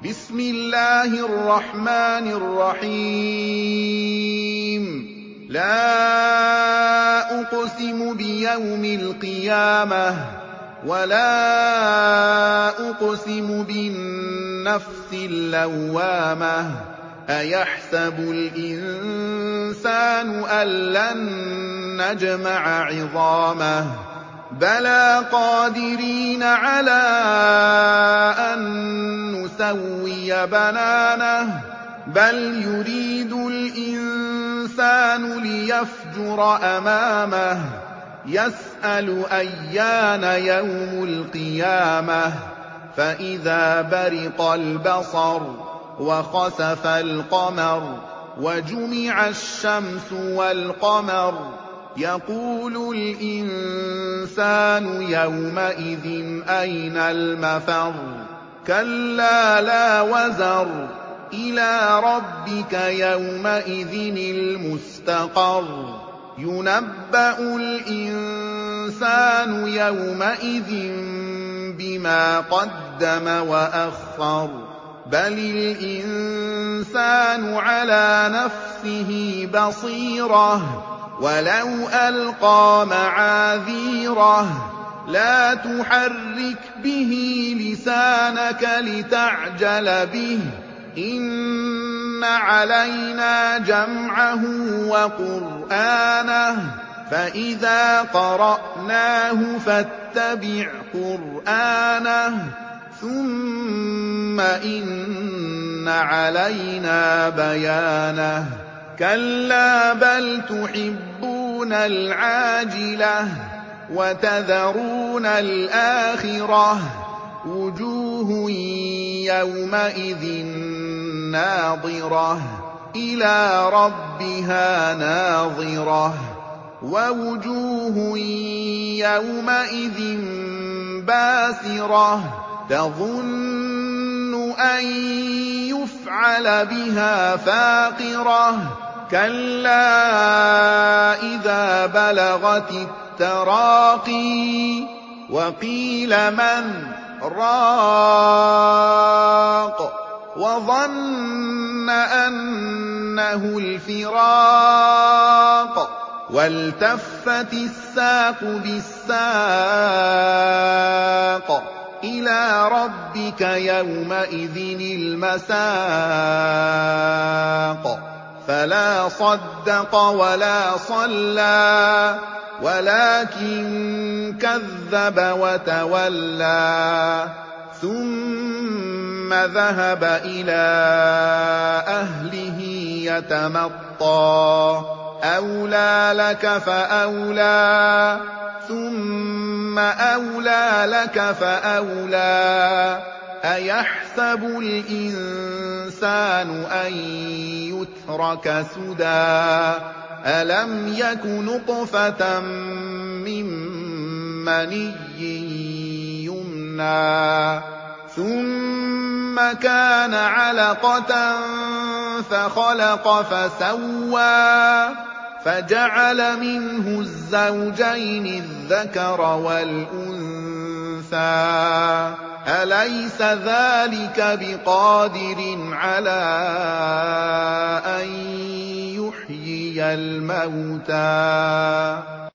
بسم الله الرحمن الرحيم لا أقسم بيوم القيامة ولا أقسم بالنفس اللوامة أيحسب الإنسان أن لن نجمع عظامه بلى قادرين على أن نسوي بنانه بل يريد الإنسان ليفجر أمامه يسأل أيان يوم القيامة فإذا برق البصر وخسف القمر وجمع الشمس والقمر يقول الإنسان يومئذ أين المفر كلا لا وزر إلى ربك يومئذ المستقر ينبأ الإنسان يومئذ بما قدم وأخر بل الإنسان على نفسه بصيرة ولو ألقى معاذيره لا تحرك به لسانك لتعجل به إن علينا جمعه وقرآنه فإذا قرأناه فاتبع قرآنه ثم إن علينا بيانه كلا بل تحبون العاجلة وتذرون الآخرة وجوه يومئذ ناظرة إلى ربها ناظرة ووجوه يومئذ باسرة تظن أن يفعل بها فاقرة كلا إذا بلغت التراقي وقيل من راق وظن أنه الفراق والتفت الساق بالساق إلى ربك يومئذ المساق فلا صدق ولا صلى ولكن كذب وتولى ثم ذهب إلى أهله يتمطى أولى لك فأولى ثم أولى لك فأولى أيحسب الإنسان أن يترك سدى ألم يك نطفة من مني يمنى ثم كان علقة فخلق فسوى فجعل منه الزوجين الذكر والأنثى أليس ذلك بقادر على أن يحيي الموتى